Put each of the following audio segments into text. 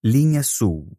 Linha Sul.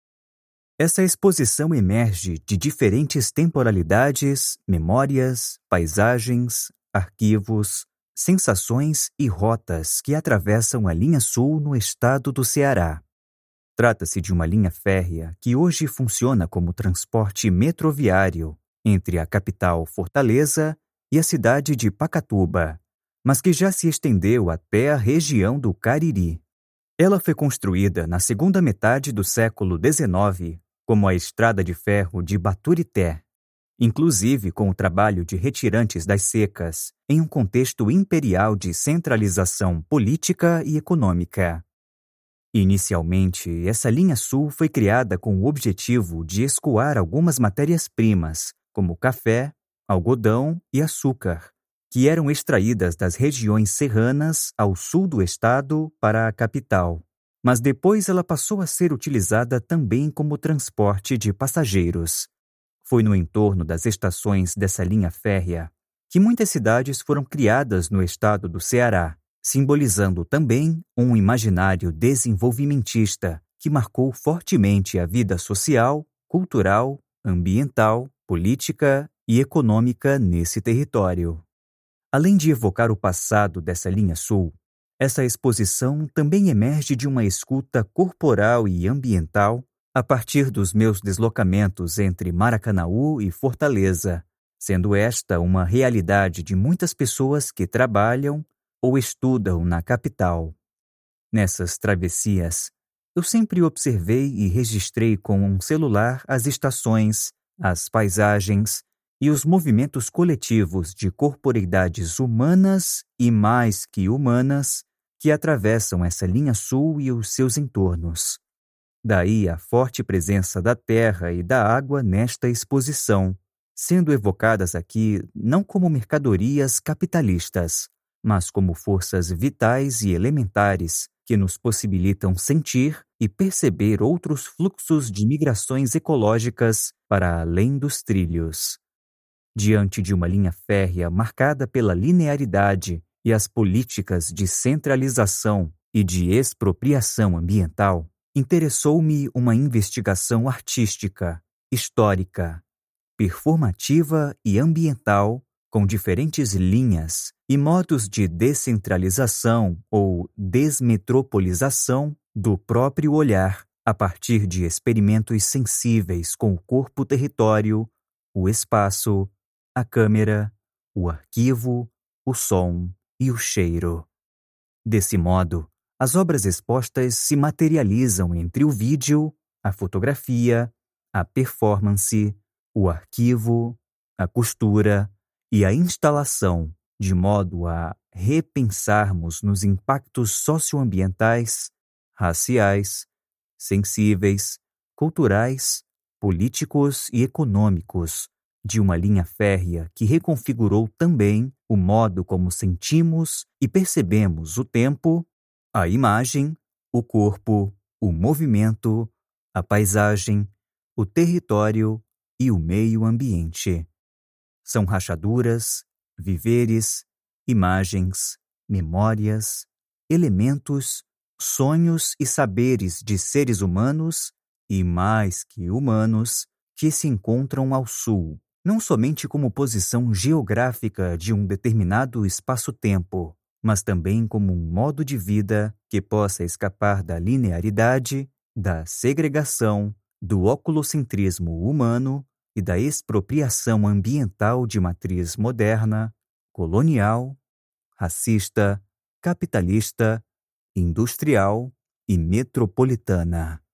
Essa exposição emerge de diferentes temporalidades, memórias, paisagens, arquivos, sensações e rotas que atravessam a linha sul no estado do Ceará. Trata-se de uma linha férrea que hoje funciona como transporte metroviário entre a capital Fortaleza e a cidade de Pacatuba, mas que já se estendeu até a região do Cariri. Ela foi construída na segunda metade do século XIX como a estrada de ferro de Baturité, inclusive com o trabalho de retirantes das secas, em um contexto imperial de centralização política e econômica. Inicialmente, essa linha sul foi criada com o objetivo de escoar algumas matérias-primas, como café, algodão e açúcar, que eram extraídas das regiões serranas ao sul do estado para a capital. Mas depois ela passou a ser utilizada também como transporte de passageiros. Foi no entorno das estações dessa linha férrea que muitas cidades foram criadas no estado do Ceará, simbolizando também um imaginário desenvolvimentista que marcou fortemente a vida social, cultural, ambiental, política e econômica nesse território. Além de evocar o passado dessa linha sul, essa exposição também emerge de uma escuta corporal e ambiental a partir dos meus deslocamentos entre Maracanaú e Fortaleza, sendo esta uma realidade de muitas pessoas que trabalham ou estudam na capital. Nessas travessias, eu sempre observei e registrei com um celular as estações, as paisagens e os movimentos coletivos de corporeidades humanas e mais que humanas que atravessam essa linha sul e os seus entornos. Daí a forte presença da terra e da água nesta exposição, sendo evocadas aqui não como mercadorias capitalistas, mas como forças vitais e elementares que nos possibilitam sentir e perceber outros fluxos de migrações ecológicas para além dos trilhos. Diante de uma linha férrea marcada pela linearidade e as políticas de centralização e de expropriação ambiental, interessou-me uma investigação artística, histórica, performativa e ambiental com diferentes linhas e modos de descentralização ou desmetropolização do próprio olhar a partir de experimentos sensíveis com o corpo-território, o espaço, a câmera, o arquivo, o som e o cheiro. Desse modo, as obras expostas se materializam entre o vídeo, a fotografia, a performance, o arquivo, a costura e a instalação, de modo a repensarmos nos impactos socioambientais, raciais, sensíveis, culturais, políticos e econômicos de uma linha férrea que reconfigurou também o modo como sentimos e percebemos o tempo, a imagem, o corpo, o movimento, a paisagem, o território e o meio ambiente. São rachaduras, viveres, imagens, memórias, elementos, sonhos e saberes de seres humanos e mais que humanos que se encontram ao sul, não somente como posição geográfica de um determinado espaço-tempo, mas também como um modo de vida que possa escapar da linearidade, da segregação, do oculocentrismo humano e da expropriação ambiental de matriz moderna, colonial, racista, capitalista, industrial e metropolitana.